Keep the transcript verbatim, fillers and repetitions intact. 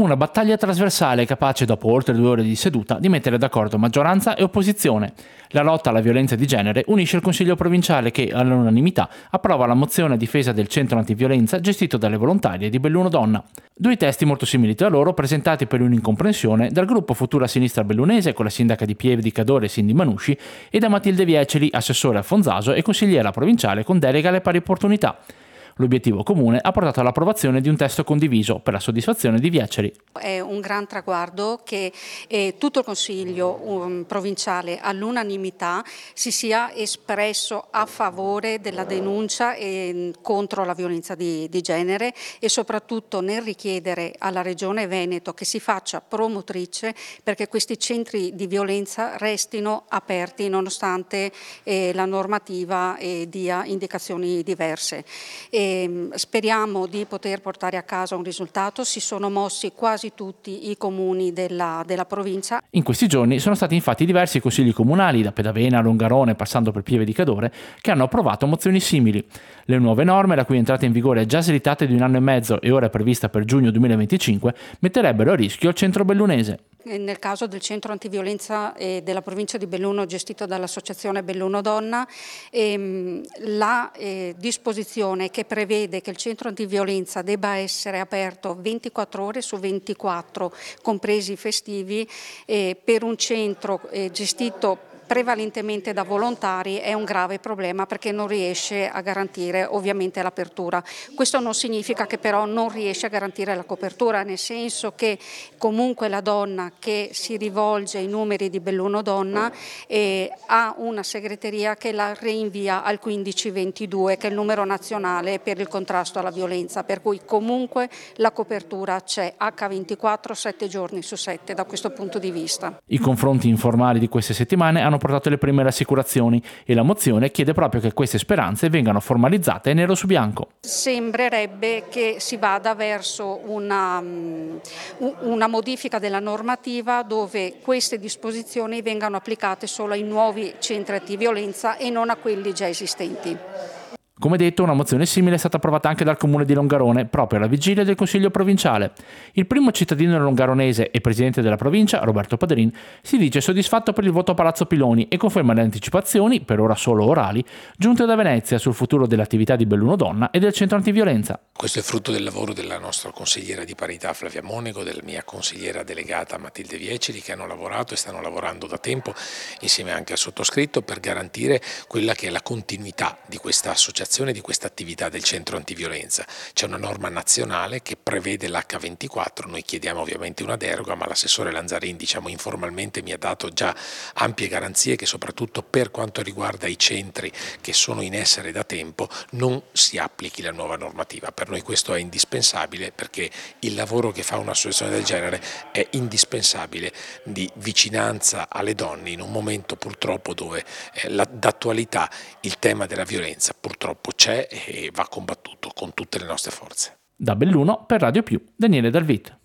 Una battaglia trasversale capace, dopo oltre due ore di seduta, di mettere d'accordo maggioranza e opposizione. La lotta alla violenza di genere unisce il Consiglio provinciale che, all'unanimità, approva la mozione a difesa del centro antiviolenza gestito dalle volontarie di Belluno Donna. Due testi molto simili tra loro, presentati per un'incomprensione dal gruppo Futura Sinistra Bellunese con la sindaca di Pieve di Cadore Cindy Manusci e da Matilde Vieceli, assessore a Fonzaso e consigliera provinciale con delega alle pari opportunità. L'obiettivo comune ha portato all'approvazione di un testo condiviso per la soddisfazione di Vieceli. È un gran traguardo che eh, tutto il Consiglio um, provinciale all'unanimità si sia espresso a favore della denuncia e, contro la violenza di, di genere e soprattutto nel richiedere alla Regione Veneto che si faccia promotrice perché questi centri di violenza restino aperti nonostante eh, la normativa eh, dia indicazioni diverse. E speriamo di poter portare a casa un risultato. Si sono mossi quasi tutti i comuni della, della provincia. In questi giorni sono stati infatti diversi consigli comunali, da Pedavena a Longarone passando per Pieve di Cadore, che hanno approvato mozioni simili. Le nuove norme, la cui entrata in vigore è già slittata di un anno e mezzo e ora è prevista per giugno duemilaventicinque, metterebbero a rischio il centro bellunese. Nel caso del centro antiviolenza eh, della provincia di Belluno gestito dall'associazione Belluno Donna, ehm, la eh, disposizione che prevede che il centro antiviolenza debba essere aperto ventiquattro ore su ventiquattro, compresi i festivi, eh, per un centro eh, gestito prevalentemente da volontari è un grave problema perché non riesce a garantire ovviamente l'apertura. Questo non significa che però non riesce a garantire la copertura, nel senso che comunque la donna che si rivolge ai numeri di Belluno Donna eh, ha una segreteria che la rinvia al quindici ventidue, che è il numero nazionale per il contrasto alla violenza, per cui comunque la copertura c'è acca ventiquattro, sette giorni su sette da questo punto di vista. I confronti informali di queste settimane hanno portato le prime rassicurazioni e la mozione chiede proprio che queste speranze vengano formalizzate nero su bianco. Sembrerebbe che si vada verso una, una modifica della normativa dove queste disposizioni vengano applicate solo ai nuovi centri antiviolenza e non a quelli già esistenti. Come detto, una mozione simile è stata approvata anche dal comune di Longarone, proprio alla vigilia del Consiglio provinciale. Il primo cittadino longaronese e presidente della provincia, Roberto Padrin, si dice soddisfatto per il voto a Palazzo Piloni e conferma le anticipazioni, per ora solo orali, giunte da Venezia sul futuro dell'attività di Belluno Donna e del centro antiviolenza. Questo è frutto del lavoro della nostra consigliera di parità Flavia Monego, della mia consigliera delegata Matilde Vieceli, che hanno lavorato e stanno lavorando da tempo insieme anche al sottoscritto per garantire quella che è la continuità di questa associazione, di questa attività del centro antiviolenza. C'è una norma nazionale che prevede l'acca ventiquattro, noi chiediamo ovviamente una deroga, ma l'assessore Lanzarin diciamo informalmente mi ha dato già ampie garanzie che soprattutto per quanto riguarda i centri che sono in essere da tempo non si applichi la nuova normativa. Per noi questo è indispensabile perché il lavoro che fa un'associazione del genere è indispensabile di vicinanza alle donne in un momento purtroppo dove eh, la, d'attualità il tema della violenza purtroppo c'è e va combattuto con tutte le nostre forze. Da Belluno per Radio Più, Daniele Dalvit.